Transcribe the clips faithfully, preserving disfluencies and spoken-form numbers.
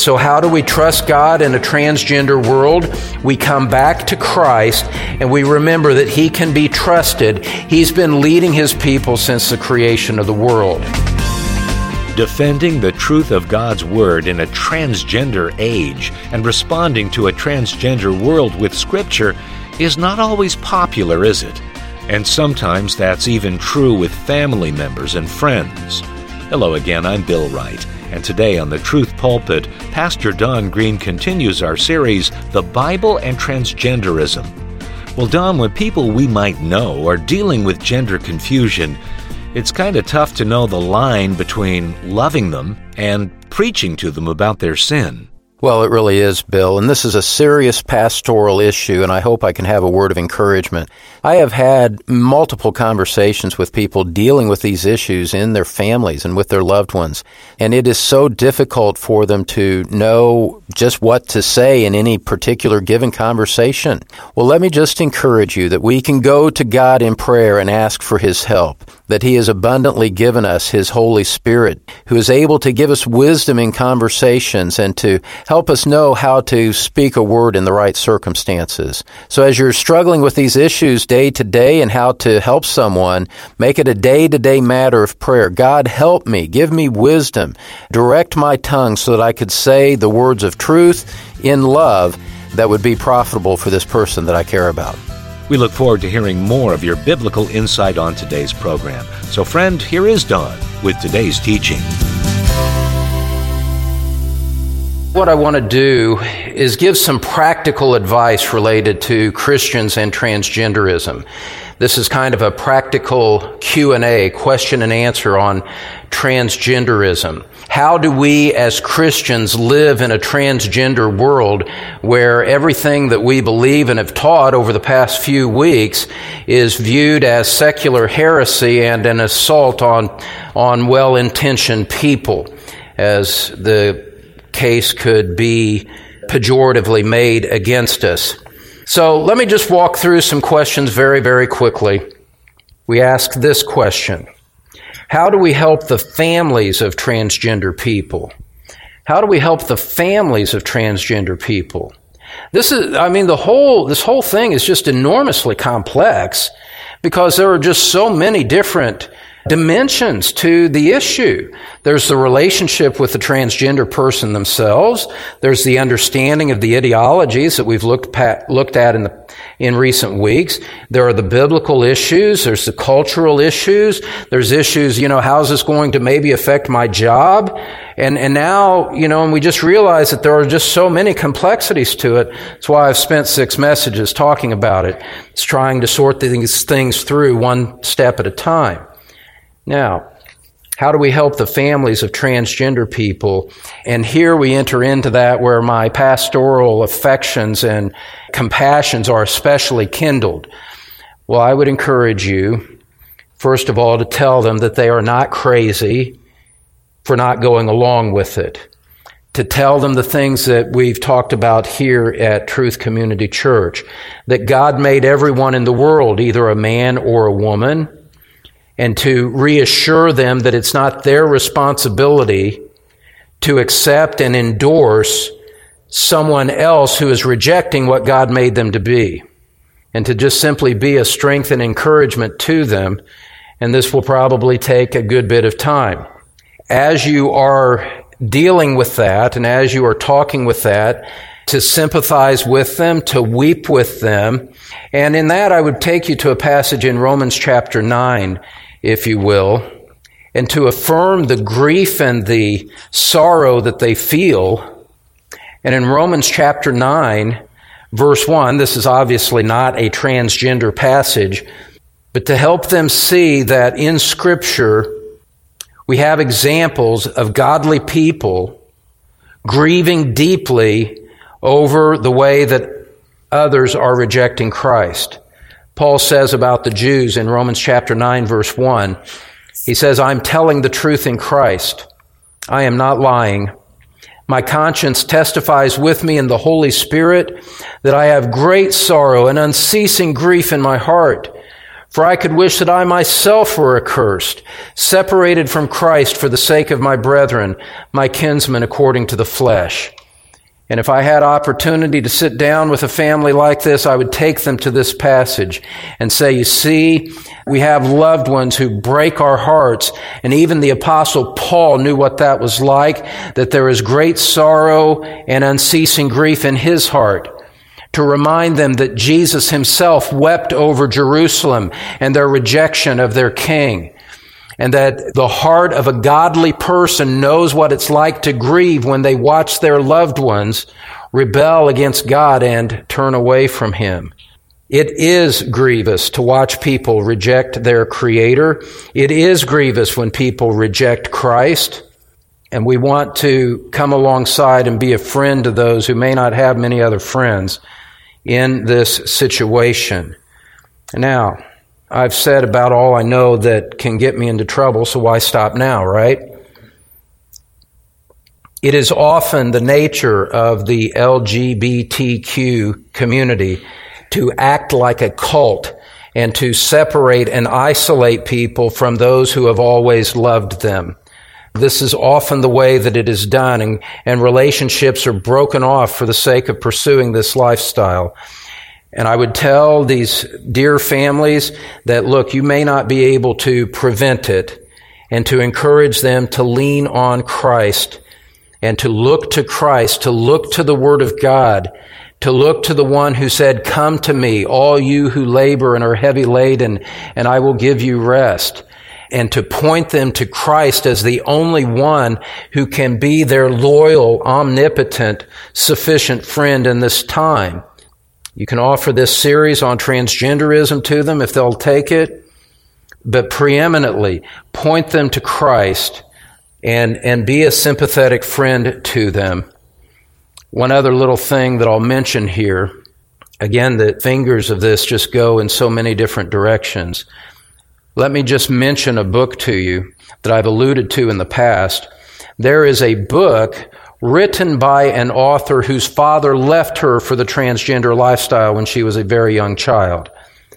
So how do we trust God in a transgender world? We come back to Christ and we remember that He can be trusted. He's been leading His people since the creation of the world. Defending the truth of God's Word in a transgender age and responding to a transgender world with Scripture is not always popular, is it? And sometimes that's even true with family members and friends. Hello again, I'm Bill Wright, and today on The Truth Pulpit, Pastor Don Green continues our series, The Bible and Transgenderism. Well, Don, when people we might know are dealing with gender confusion, it's kind of tough to know the line between loving them and preaching to them about their sin. Well, it really is, Bill, and this is a serious pastoral issue, and I hope I can have a word of encouragement. I have had multiple conversations with people dealing with these issues in their families and with their loved ones, and it is so difficult for them to know just what to say in any particular given conversation. Well, let me just encourage you that we can go to God in prayer and ask for His help, that He has abundantly given us His Holy Spirit, who is able to give us wisdom in conversations and to help us know how to speak a word in the right circumstances. So as you're struggling with these issues day to day and how to help someone, make it a day-to-day matter of prayer. God, help me. Give me wisdom. Direct my tongue so that I could say the words of truth in love that would be profitable for this person that I care about. We look forward to hearing more of your biblical insight on today's program. So, friend, here is Don with today's teaching. What I want to do is give some practical advice related to Christians and transgenderism. This is kind of a practical Q and A, question and answer on transgenderism. How do we as Christians live in a transgender world where everything that we believe and have taught over the past few weeks is viewed as secular heresy and an assault on, on well-intentioned people, as the case could be pejoratively made against us. So let me just walk through some questions very, very quickly. We ask this question: how do we help the families of transgender people? How do we help the families of transgender people? This is, I mean, the whole, this whole thing is just enormously complex because there are just so many different dimensions to the issue. There's the relationship with the transgender person themselves. There's the understanding of the ideologies that we've looked at, looked at in the in recent weeks. There are the biblical issues. There's the cultural issues. There's issues, you know, how's this going to maybe affect my job? And and now, you know, and we just realize that there are just so many complexities to it. That's why I've spent six messages talking about it. It's trying to sort these things through one step at a time. Now, how do we help the families of transgender people? And here we enter into that where my pastoral affections and compassions are especially kindled. Well, I would encourage you, first of all, to tell them that they are not crazy for not going along with it. To tell them the things that we've talked about here at Truth Community Church, that God made everyone in the world, either a man or a woman, and to reassure them that it's not their responsibility to accept and endorse someone else who is rejecting what God made them to be, and to just simply be a strength and encouragement to them, and this will probably take a good bit of time. As you are dealing with that, and as you are talking with that, to sympathize with them, to weep with them, and in that I would take you to a passage in Romans chapter nine, if you will, and to affirm the grief and the sorrow that they feel. And in Romans chapter nine, verse one, this is obviously not a transgender passage, but to help them see that in Scripture we have examples of godly people grieving deeply over the way that others are rejecting Christ. Paul says about the Jews in Romans chapter nine, verse one, he says, I'm telling the truth in Christ. I am not lying. My conscience testifies with me in the Holy Spirit that I have great sorrow and unceasing grief in my heart. For I could wish that I myself were accursed, separated from Christ for the sake of my brethren, my kinsmen according to the flesh. And if I had opportunity to sit down with a family like this, I would take them to this passage and say, you see, we have loved ones who break our hearts. And even the Apostle Paul knew what that was like, that there is great sorrow and unceasing grief in his heart. To remind them that Jesus himself wept over Jerusalem and their rejection of their king. And that the heart of a godly person knows what it's like to grieve when they watch their loved ones rebel against God and turn away from Him. It is grievous to watch people reject their Creator. It is grievous when people reject Christ. And we want to come alongside and be a friend to those who may not have many other friends in this situation. Now, I've said about all I know that can get me into trouble, so why stop now, right? It is often the nature of the L G B T Q community to act like a cult and to separate and isolate people from those who have always loved them. This is often the way that it is done, and, and relationships are broken off for the sake of pursuing this lifestyle. And I would tell these dear families that, look, you may not be able to prevent it, and to encourage them to lean on Christ and to look to Christ, to look to the Word of God, to look to the one who said, come to me, all you who labor and are heavy laden, and I will give you rest. And to point them to Christ as the only one who can be their loyal, omnipotent, sufficient friend in this time. You can offer this series on transgenderism to them if they'll take it, but preeminently point them to Christ and, and be a sympathetic friend to them. One other little thing that I'll mention here, again, the fingers of this just go in so many different directions. Let me just mention a book to you that I've alluded to in the past. There is a book written by an author whose father left her for the transgender lifestyle when she was a very young child.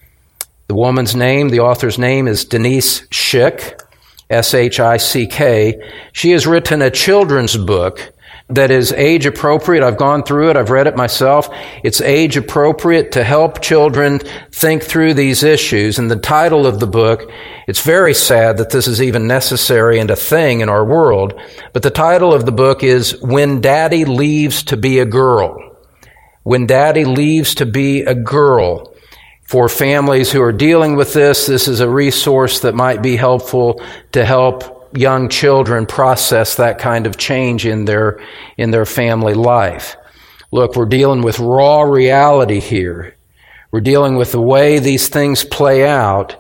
The woman's name, the author's name is Denise Schick, S H I C K. She has written a children's book that is age appropriate. I've gone through it. I've read it myself. It's age appropriate to help children think through these issues. And the title of the book, it's very sad that this is even necessary and a thing in our world, but the title of the book is When Daddy Leaves to Be a Girl. When Daddy Leaves to Be a Girl. For families who are dealing with this, this is a resource that might be helpful to help young children process that kind of change in their in their family life. Look, we're dealing with raw reality here. We're dealing with the way these things play out,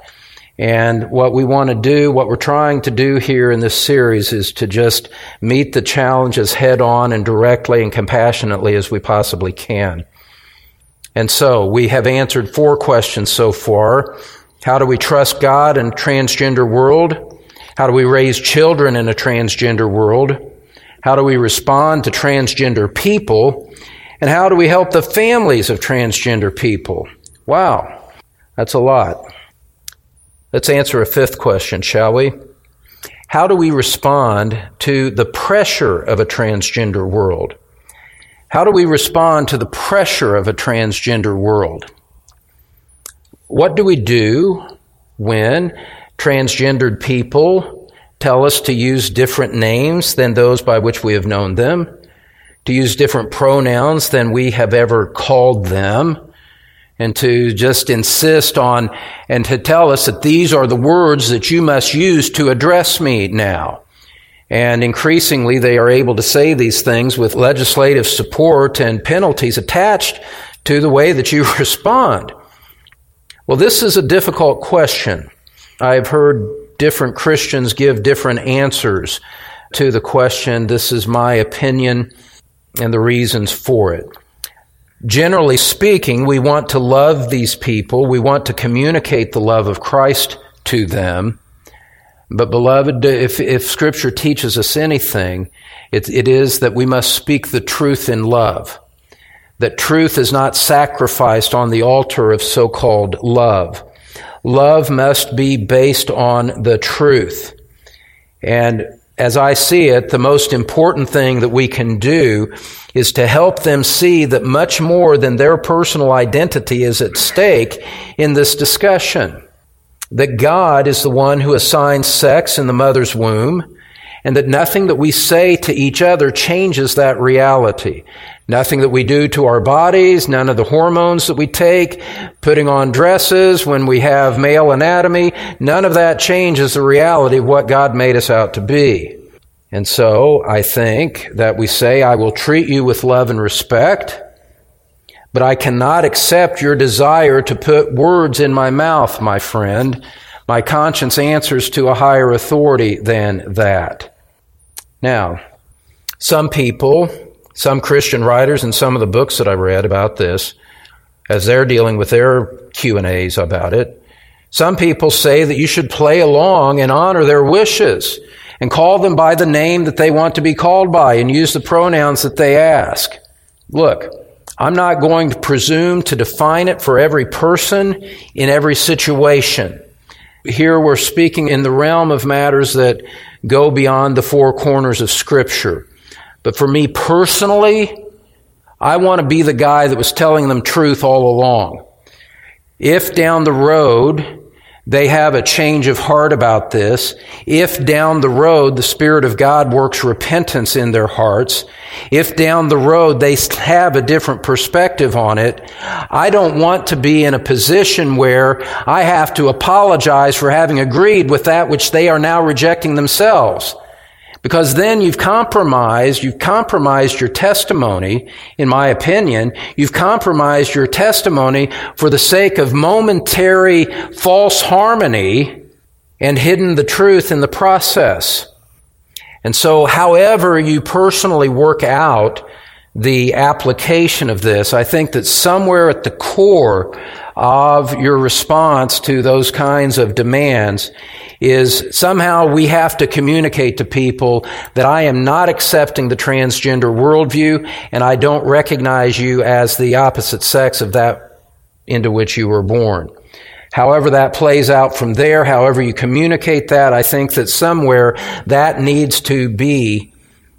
and what we want to do, what we're trying to do here in this series is to just meet the challenges head on and directly and compassionately as we possibly can. And so we have answered four questions so far. How do we trust God in a transgender world? How do we raise children in a transgender world? How do we respond to transgender people? And how do we help the families of transgender people? Wow, that's a lot. Let's answer a fifth question, shall we? How do we respond to the pressure of a transgender world? How do we respond to the pressure of a transgender world? What do we do when transgendered people tell us to use different names than those by which we have known them, to use different pronouns than we have ever called them, and to just insist on and to tell us that these are the words that you must use to address me now. And increasingly, they are able to say these things with legislative support and penalties attached to the way that you respond. Well, this is a difficult question. I've heard different Christians give different answers to the question. This is my opinion and the reasons for it. Generally speaking, we want to love these people. We want to communicate the love of Christ to them. But beloved, if, if Scripture teaches us anything, it, it is that we must speak the truth in love. That truth is not sacrificed on the altar of so-called love. Love must be based on the truth. And as I see it, the most important thing that we can do is to help them see that much more than their personal identity is at stake in this discussion. That God is the one who assigns sex in the mother's womb, and that nothing that we say to each other changes that reality. Nothing that we do to our bodies, none of the hormones that we take, putting on dresses when we have male anatomy, none of that changes the reality of what God made us out to be. And so I think that we say, I will treat you with love and respect, but I cannot accept your desire to put words in my mouth, my friend. My conscience answers to a higher authority than that. Now, some people, some Christian writers and some of the books that I read about this, as they're dealing with their Q and A's about it, some people say that you should play along and honor their wishes and call them by the name that they want to be called by and use the pronouns that they ask. Look, I'm not going to presume to define it for every person in every situation. Here we're speaking in the realm of matters that go beyond the four corners of Scripture. But for me personally, I want to be the guy that was telling them truth all along. If down the road they have a change of heart about this, if down the road the Spirit of God works repentance in their hearts, if down the road they have a different perspective on it, I don't want to be in a position where I have to apologize for having agreed with that which they are now rejecting themselves. Because then you've compromised, you've compromised your testimony, in my opinion. You've compromised your testimony for the sake of momentary false harmony and hidden the truth in the process. And so however you personally work out the application of this, I think that somewhere at the core of your response to those kinds of demands is somehow we have to communicate to people that I am not accepting the transgender worldview and I don't recognize you as the opposite sex of that into which you were born. However that plays out from there, however you communicate that, I think that somewhere that needs to be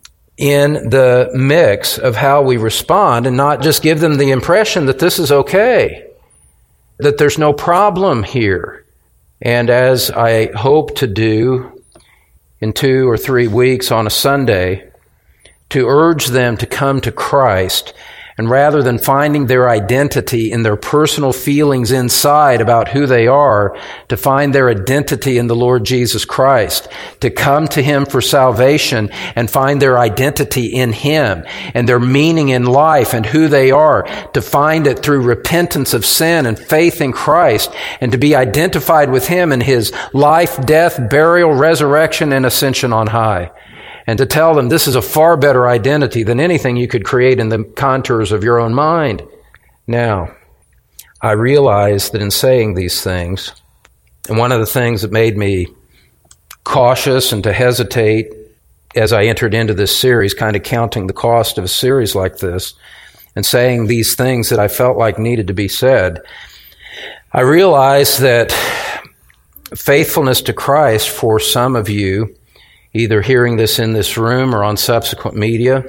in the mix of how we respond and not just give them the impression that this is okay, that there's no problem here. And as I hope to do in two or three weeks on a Sunday, to urge them to come to Christ, and rather than finding their identity in their personal feelings inside about who they are, to find their identity in the Lord Jesus Christ, to come to Him for salvation and find their identity in Him and their meaning in life and who they are, to find it through repentance of sin and faith in Christ, and to be identified with Him in His life, death, burial, resurrection, and ascension on high. And to tell them this is a far better identity than anything you could create in the contours of your own mind. Now, I realize that in saying these things, and one of the things that made me cautious and to hesitate as I entered into this series, kind of counting the cost of a series like this, and saying these things that I felt like needed to be said, I realized that faithfulness to Christ for some of you, either hearing this in this room or on subsequent media,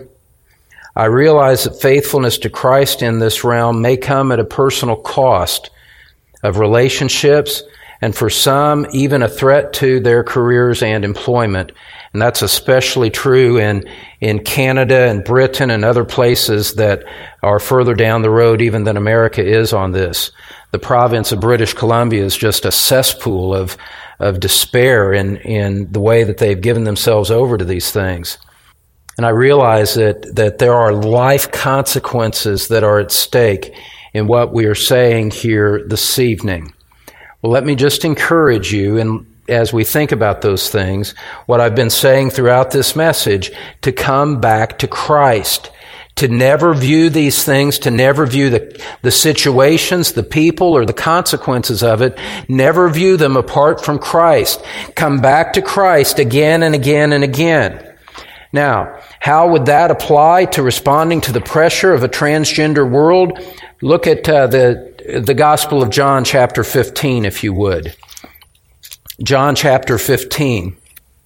I realize that faithfulness to Christ in this realm may come at a personal cost of relationships, and for some, even a threat to their careers and employment. And that's especially true in, in Canada and Britain and other places that are further down the road even than America is on this. The province of British Columbia is just a cesspool of of despair in, in the way that they've given themselves over to these things. And I realize that, that there are life consequences that are at stake in what we are saying here this evening. Well, let me just encourage you, and as we think about those things, what I've been saying throughout this message, to come back to Christ. To never view these things, to never view the, the situations, the people, or the consequences of it, never view them apart from Christ. Come back to Christ again and again and again. Now, how would that apply to responding to the pressure of a transgender world? Look at uh, the, the Gospel of John chapter fifteen, if you would. John chapter fifteen.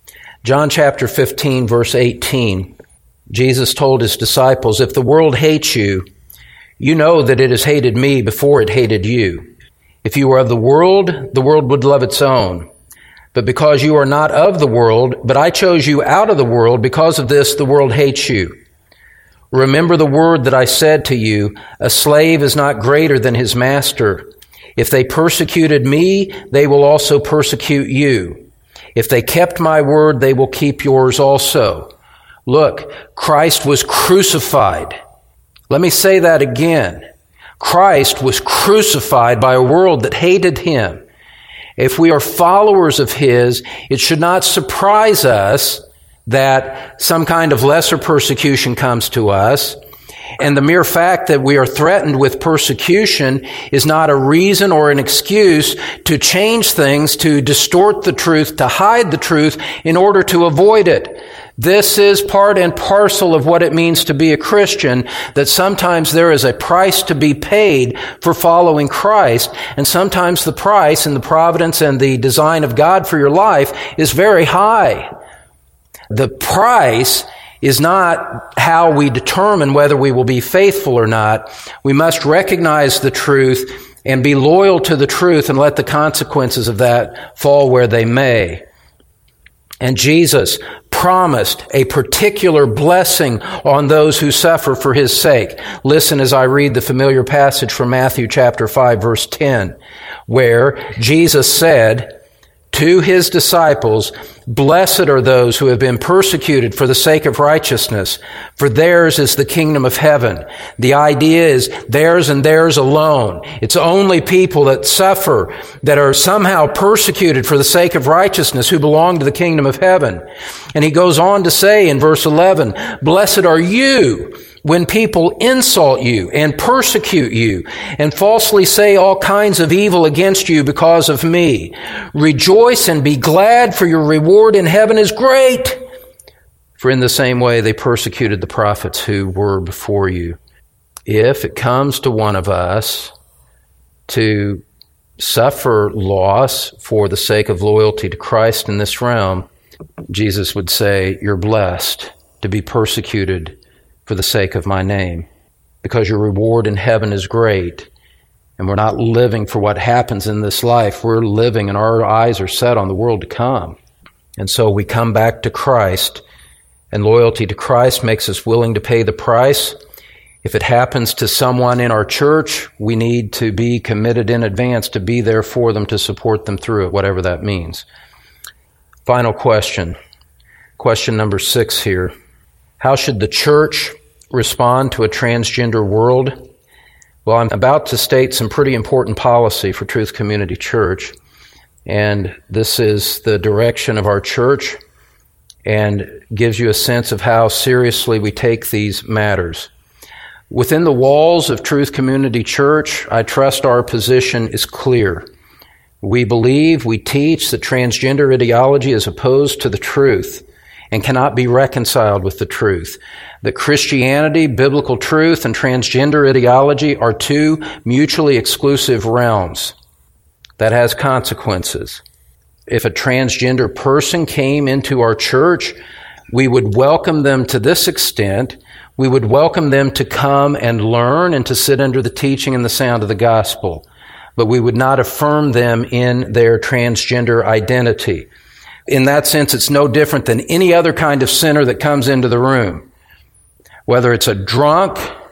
John chapter fifteen, verse eighteen, Jesus told his disciples, "If the world hates you, you know that it has hated me before it hated you. If you were of the world, the world would love its own. But because you are not of the world, but I chose you out of the world, because of this the world hates you. Remember the word that I said to you, a slave is not greater than his master. If they persecuted me, they will also persecute you. If they kept my word, they will keep yours also." Look, Christ was crucified. Let me say that again. Christ was crucified by a world that hated him. If we are followers of his, it should not surprise us that some kind of lesser persecution comes to us. And the mere fact that we are threatened with persecution is not a reason or an excuse to change things, to distort the truth, to hide the truth in order to avoid it. This is part and parcel of what it means to be a Christian, that sometimes there is a price to be paid for following Christ, and sometimes the price in the providence and the design of God for your life is very high. The price is not how we determine whether we will be faithful or not. We must recognize the truth and be loyal to the truth and let the consequences of that fall where they may. And Jesus promised a particular blessing on those who suffer for his sake. Listen as I read the familiar passage from Matthew chapter five, verse ten, where Jesus said to his disciples, "Blessed are those who have been persecuted for the sake of righteousness, for theirs is the kingdom of heaven." The idea is theirs and theirs alone. It's only people that suffer, that are somehow persecuted for the sake of righteousness, who belong to the kingdom of heaven. And he goes on to say in verse eleven, "Blessed are you when people insult you and persecute you and falsely say all kinds of evil against you because of me. Rejoice and be glad, for your reward in heaven is great. For in the same way they persecuted the prophets who were before you." If it comes to one of us to suffer loss for the sake of loyalty to Christ in this realm, Jesus would say, "You're blessed to be persecuted for the sake of my name, because your reward in heaven is great." And we're not living for what happens in this life. We're living, and our eyes are set on the world to come. And so we come back to Christ, and loyalty to Christ makes us willing to pay the price. If it happens to someone in our church, we need to be committed in advance to be there for them, to support them through it, whatever that means. Final question. Question number six here. How should the church respond to a transgender world? Well, I'm about to state some pretty important policy for Truth Community Church, and this is the direction of our church and gives you a sense of how seriously we take these matters. Within the walls of Truth Community Church, I trust our position is clear. We believe, we teach that transgender ideology is opposed to the truth and cannot be reconciled with the truth. That Christianity, biblical truth, and transgender ideology are two mutually exclusive realms. That has consequences. If a transgender person came into our church, we would welcome them to this extent. We would welcome them to come and learn and to sit under the teaching and the sound of the gospel. But we would not affirm them in their transgender identity. In that sense, it's no different than any other kind of sinner that comes into the room. Whether it's a drunk,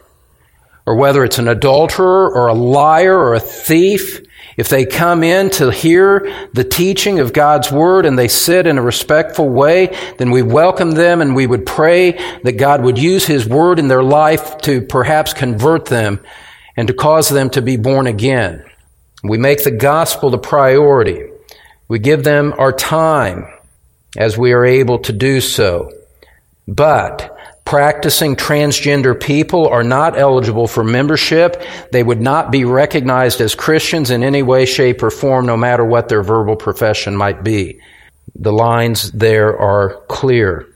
or whether it's an adulterer, or a liar, or a thief, if they come in to hear the teaching of God's Word and they sit in a respectful way, then we welcome them and we would pray that God would use His Word in their life to perhaps convert them and to cause them to be born again. We make the gospel the priority. We give them our time as we are able to do so. But practicing transgender people are not eligible for membership. They would not be recognized as Christians in any way, shape, or form, no matter what their verbal profession might be. The lines there are clear.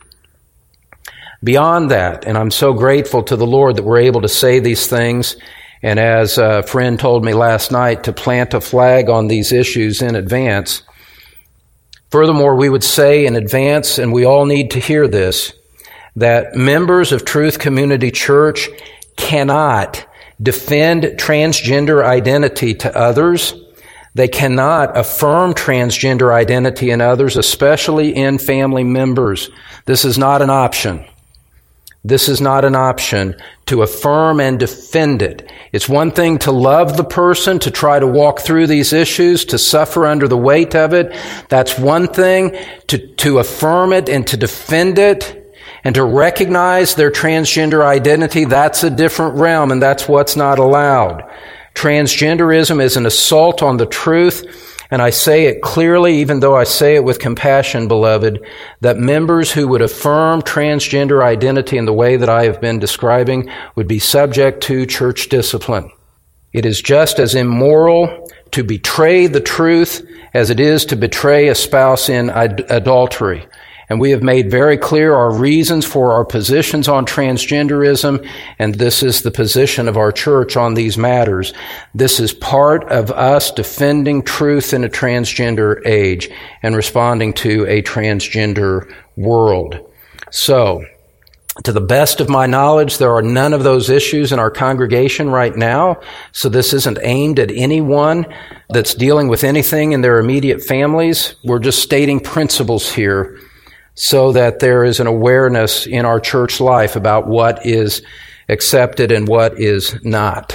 Beyond that, and I'm so grateful to the Lord that we're able to say these things, and as a friend told me last night, to plant a flag on these issues in advance. Furthermore, we would say in advance, and we all need to hear this, that members of Truth Community Church cannot defend transgender identity to others. They cannot affirm transgender identity in others, especially in family members. This is not an option. This is not an option to affirm and defend it. It's one thing to love the person, to try to walk through these issues, to suffer under the weight of it. That's one thing. To, to affirm it and to defend it and to recognize their transgender identity, that's a different realm, and that's what's not allowed. Transgenderism is an assault on the truth, and I say it clearly, even though I say it with compassion, beloved, that members who would affirm transgender identity in the way that I have been describing would be subject to church discipline. It is just as immoral to betray the truth as it is to betray a spouse in ad- adultery. And we have made very clear our reasons for our positions on transgenderism, and this is the position of our church on these matters. This is part of us defending truth in a transgender age and responding to a transgender world. So, to the best of my knowledge, there are none of those issues in our congregation right now, so this isn't aimed at anyone that's dealing with anything in their immediate families. We're just stating principles here, so that there is an awareness in our church life about what is accepted and what is not.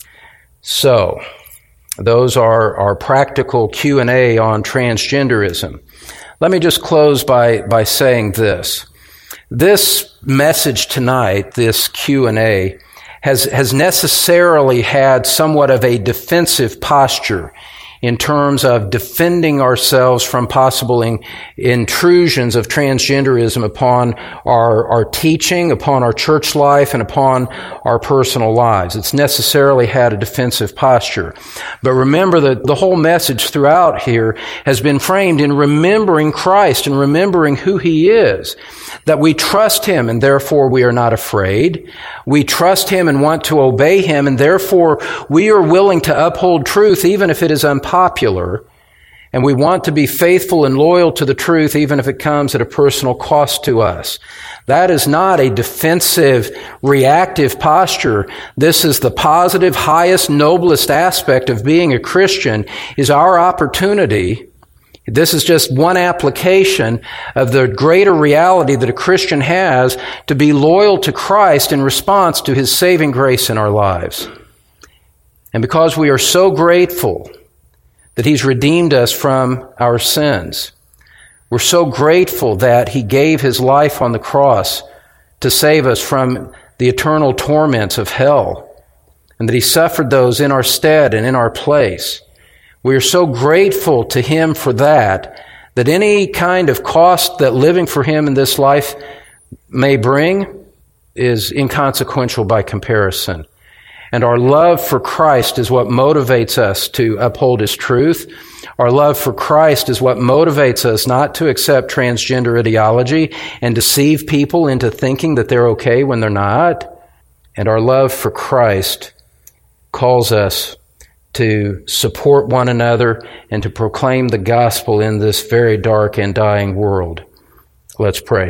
So, those are our practical Q and A on transgenderism. Let me just close by, by saying this. This message tonight, this Q and A, has, has necessarily had somewhat of a defensive posture in terms of defending ourselves from possible in, intrusions of transgenderism upon our, our teaching, upon our church life, and upon our personal lives. It's necessarily had a defensive posture. But remember that the whole message throughout here has been framed in remembering Christ and remembering who He is. That we trust Him and therefore we are not afraid. We trust Him and want to obey Him, and therefore we are willing to uphold truth even if it is unpopular. And we want to be faithful and loyal to the truth even if it comes at a personal cost to us. That is not a defensive, reactive posture. This is the positive, highest, noblest aspect of being a Christian, is our opportunity. This is just one application of the greater reality that a Christian has to be loyal to Christ in response to His saving grace in our lives. And because we are so grateful that He's redeemed us from our sins, we're so grateful that He gave His life on the cross to save us from the eternal torments of hell, and that He suffered those in our stead and in our place. We are so grateful to Him for that, that any kind of cost that living for Him in this life may bring is inconsequential by comparison. And our love for Christ is what motivates us to uphold His truth. Our love for Christ is what motivates us not to accept transgender ideology and deceive people into thinking that they're okay when they're not. And our love for Christ calls us to support one another and to proclaim the gospel in this very dark and dying world. Let's pray.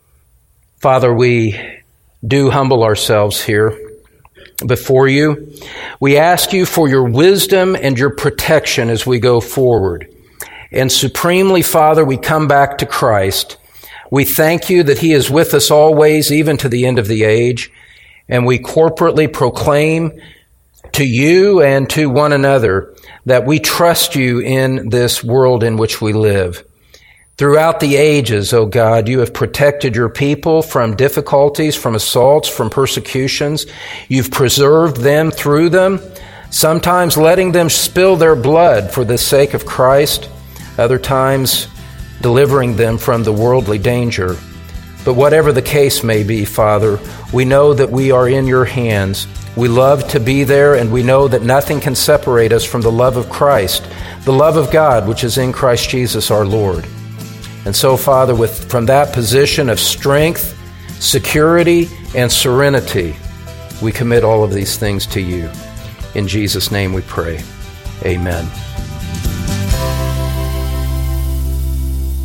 Father, we do humble ourselves here before You. We ask You for Your wisdom and Your protection as we go forward. And supremely, Father, we come back to Christ. We thank You that He is with us always, even to the end of the age. And we corporately proclaim to You and to one another that we trust You in this world in which we live. Throughout the ages, O God, You have protected Your people from difficulties, from assaults, from persecutions. You've preserved them through them, sometimes letting them spill their blood for the sake of Christ, other times delivering them from the worldly danger. But whatever the case may be, Father, we know that we are in Your hands. We love to be there, and we know that nothing can separate us from the love of Christ, the love of God, which is in Christ Jesus our Lord. And so, Father, with from that position of strength, security, and serenity, we commit all of these things to You. In Jesus' name we pray. Amen.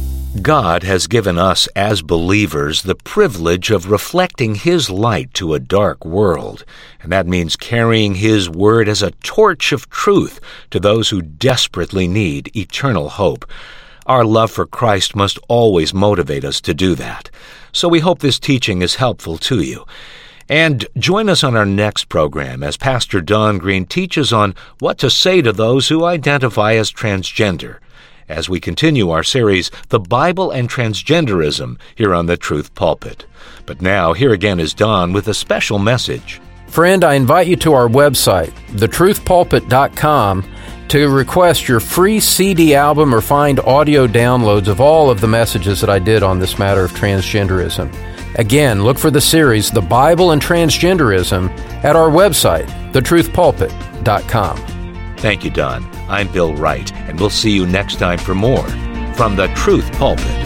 God has given us as believers the privilege of reflecting His light to a dark world, and that means carrying His Word as a torch of truth to those who desperately need eternal hope. Our love for Christ must always motivate us to do that. So we hope this teaching is helpful to you. And join us on our next program as Pastor Don Green teaches on what to say to those who identify as transgender, as we continue our series, The Bible and Transgenderism, here on the Truth Pulpit. But now, here again is Don with a special message. Friend, I invite you to our website, the truth pulpit dot com, to request your free C D album or find audio downloads of all of the messages that I did on this matter of transgenderism. Again, look for the series, The Bible and Transgenderism, at our website, the truth pulpit dot com. Thank you, Don. I'm Bill Wright, and we'll see you next time for more from the Truth Pulpit.